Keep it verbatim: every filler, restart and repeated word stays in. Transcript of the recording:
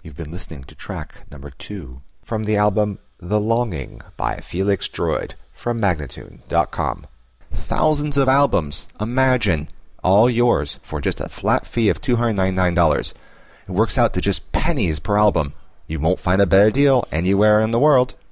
You've been listening to track number two from the album The Longing by Felix Droid from Magnatune dot com. Thousands of albums, imagine, all yours for just a flat fee of two hundred ninety-nine dollars. It works out to just pennies per album. You won't find a better deal anywhere in the world.